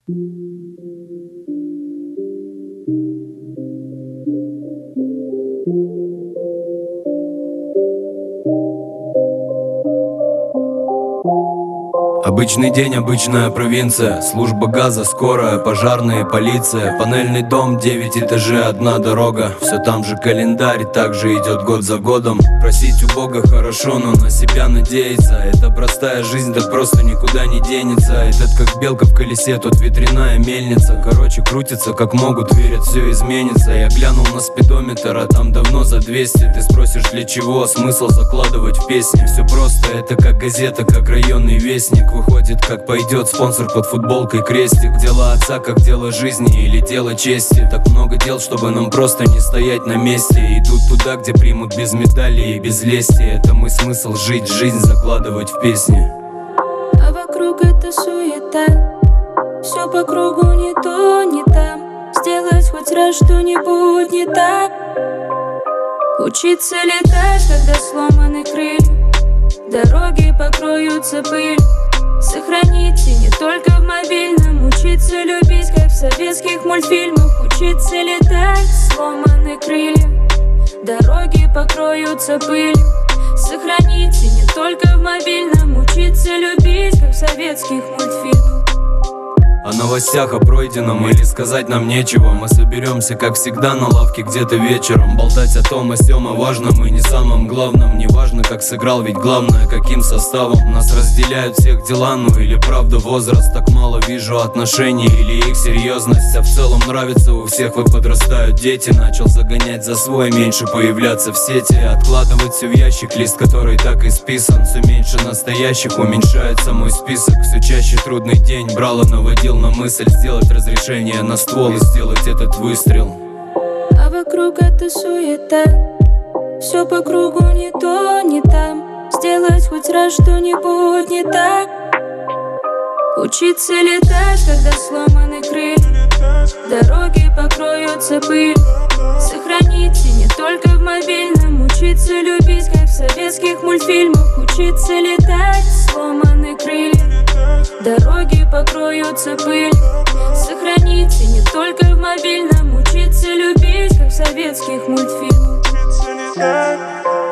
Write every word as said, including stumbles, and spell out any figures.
Обычный день, обычная провинция. Служба газа, скорая, пожарные, полиция. Панельный дом, девять этажей, одна дорога. Все там же календарь, так же идет год за годом. Просить у Бога хорошо, но на себя надеяться. Это простая жизнь, да просто никуда не денется. Этот как белка в колесе, тут ветряная мельница. Короче, крутится как могут, верят, все изменится. Я глянул на спидометр, а там давно за двести. Ты спросишь, для чего? Смысл закладывать в песни. Все просто, это как газета, как районный вестник. Выходит, как пойдет спонсор под футболкой крестик. Дело отца, как дело жизни или дело чести. Так много дел, чтобы нам просто не стоять на месте. Идут туда, где примут без медалей и без лести. Это мой смысл жить, жизнь закладывать в песни. А вокруг это суета, все по кругу не то, не там. Сделать хоть раз что-нибудь не так. Учиться летать, когда сломаны крылья. Дороги покроются пылью. Сохраните не только в мобильном. Учиться любить, как в советских мультфильмах. Учиться летать, сломаны крылья. Дороги покроются пылью. Сохраните не только в мобильном. Учиться любить, как в советских мультфильмах. О новостях, о пройденном или сказать нам нечего. Мы соберемся, как всегда, на лавке где-то вечером. Болтать о том, о сём, о важном и не самом главном. Не важно, как сыграл, ведь главное, каким составом. Нас разделяют всех дела, ну или правда возраст. Так мало вижу отношений или их серьезность. А в целом нравится у всех, вот подрастают дети. Начал загонять за свой, меньше появляться в сети. Откладывать все в ящик, лист, который так и списан. Все меньше настоящих, уменьшается мой список. Все чаще трудный день брал и наводил на мысль сделать разрешение на ствол и сделать этот выстрел. А вокруг это суета, все по кругу не то, не там. Сделать хоть раз что-нибудь не так. Учиться летать, когда сломаны крылья. Дороги покроются пылью. Сохраните не только в мобильном. Учиться любить, как в советских мультфильмах. Учиться летать, сломаны крылья. Дороги покроются пылью. Сохраните не только в мобильном. Учиться любить, как в советских мультфильмах.